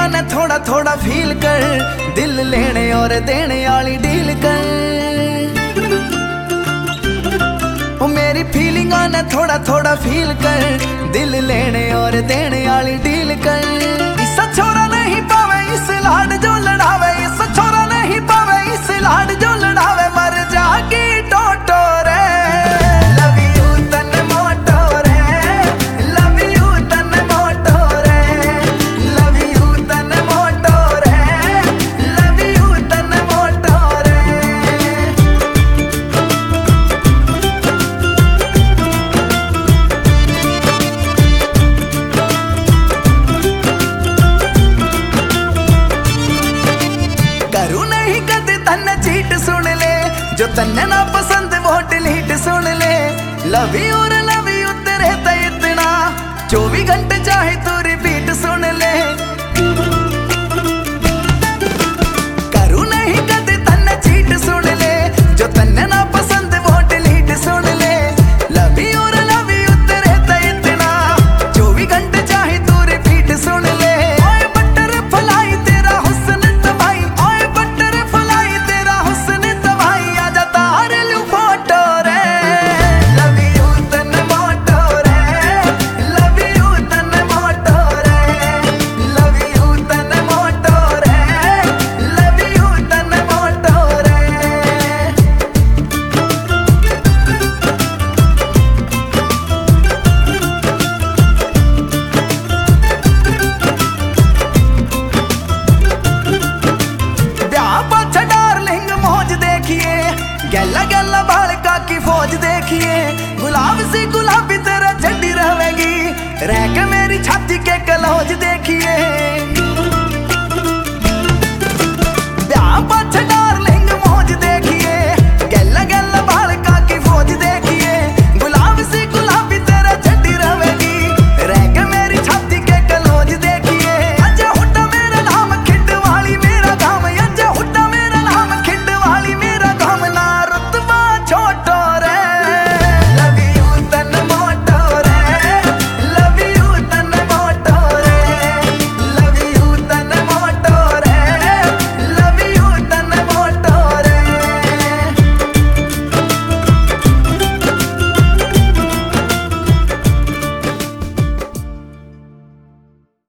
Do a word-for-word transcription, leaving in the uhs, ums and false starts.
फीलिंगा ने थोड़ा थोड़ा फील कर, दिल लेने और देने वाली डील कर। ओ मेरी फीलिंगा ने थोड़ा थोड़ा फील कर, दिल लेने और देने वाली डील कर। इस छोरा नहीं पावे इस लाड जो लड़ावे, इस छोरा नहीं पावे इस लाड जो लड़ावे, मर जागी टोटो रे। लव यू तन मोटो रे, लव यू तन मोटो रे, लव यू तन मोटो रे, लव यू तन मोटो रे। करूं नहीं कदे तन्ने चीट सुन ले, जो तन्ने ना पसंद वो डिलीट सुन ले। लव यू और लव यू तेरे ते इतना, चौबीस घंटे चाहे तू रिपीट सुन ले। करूं नहीं कदे तन्ने चीट सुन ले, जो तन्ने ना